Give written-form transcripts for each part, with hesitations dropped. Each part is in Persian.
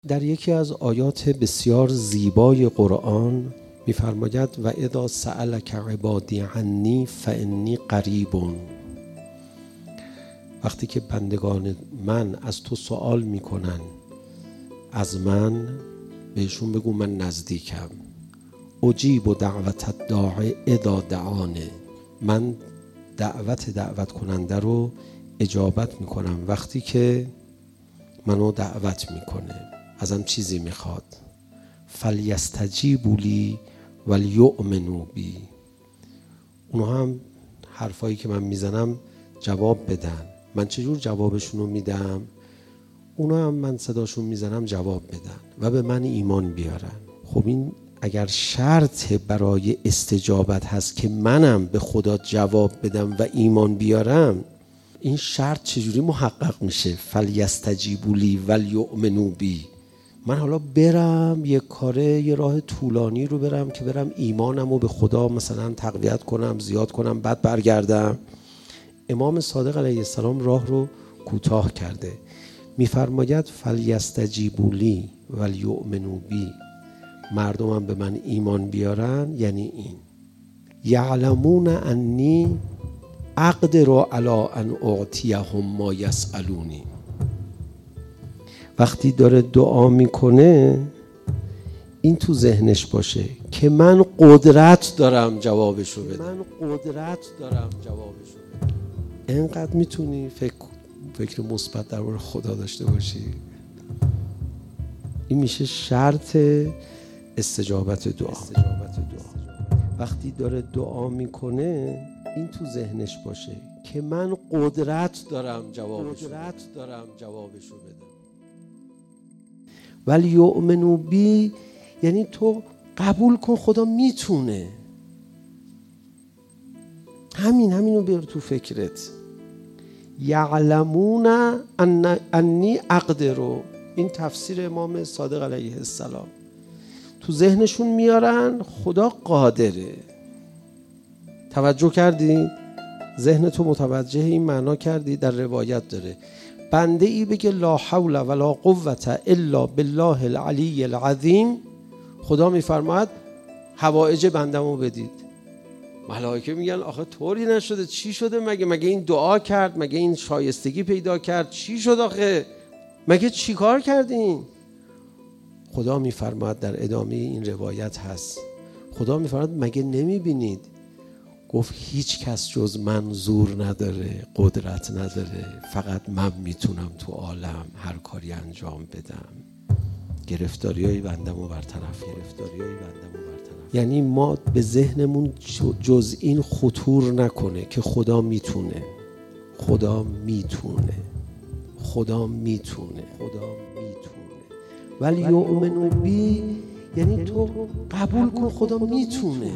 در یکی از آیات بسیار زیبای قرآن می‌فرماید و اذا سألک عبادی عنی فانی قریب. وقتی که بندگان من از تو سوال میکنن از من، بهشون بگو من نزدیکم. اجیب دعوت الداعی اذا دعانه، من دعوت کننده رو اجابت میکنم وقتی که منو دعوت میکنه، ازم چیزی میخواد. فلیستجیبوا لی ولیؤمنوا بی، اونها هم حرفایی که من میزنم جواب بدن. من چجور جوابشونو میدم؟ اونا هم من صداشون میزنم جواب بدن و به من ایمان بیارن. خب این اگر شرط برای استجابت هست که منم به خدا جواب بدم و ایمان بیارم، این شرط چجوری محقق میشه؟ فلیستجیبوا لی ولیؤمنوا بی. من حالا برم یه کاره، یه راه طولانی رو برم که برم ایمانم رو به خدا مثلا تقویت کنم، زیاد کنم، بعد برگردم. امام صادق علیه السلام راه رو کوتاه کرده، میفرماید فلیستجیبوا لی ولیؤمنوا بی، مردمم به من ایمان بیارن. یعنی این یعلمون انی اقدر علی ان اعطیهم ما یسألونی. وقتی داره دعا میکنه این تو ذهنش باشه که من قدرت دارم جوابشو بدم. اینقدر میتونی فکر مثبت درباره خدا داشته باشی. این میشه شرط استجابت دعا. وقتی داره دعا میکنه این تو ذهنش باشه که من قدرت دارم جوابشو بدم. ولی یؤمنوا بی یعنی تو قبول کن خدا میتونه. همینو بیار تو فکرت. یعلمون انی اقدر، این تفسیر امام صادق علیه السلام. تو ذهنشون میارن خدا قادره. توجه کردی؟ ذهن تو متوجه این معنا کردی؟ در روایت داره بنده ای بگه لا حول ولا قوة الا بالله العلی العظیم، خدا میفرماید حوائج بندمو بدید. ملائکه میگن آخه طوری نشده، چی شده؟ مگه این دعا کرد؟ مگه این شایستگی پیدا کرد؟ چی شد آخه؟ مگه چی کار کردین؟ خدا میفرماید در ادامه این روایت هست، خدا میفرماید مگه نمیبینید؟ گفت هیچ کس جز من زور نداره، قدرت نداره، فقط من میتونم تو عالم هر کاری انجام بدم. گرفتاریای بندمو برطرف. یعنی ما به ذهنمون جز این خطور نکنه که خدا میتونه. ولی یؤمنوا بی یعنی تو قبول کن خدا میتونه.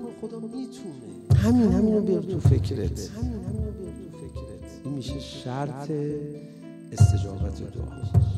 همینو بیار تو فکرت. این میشه شرط استجابت دعا.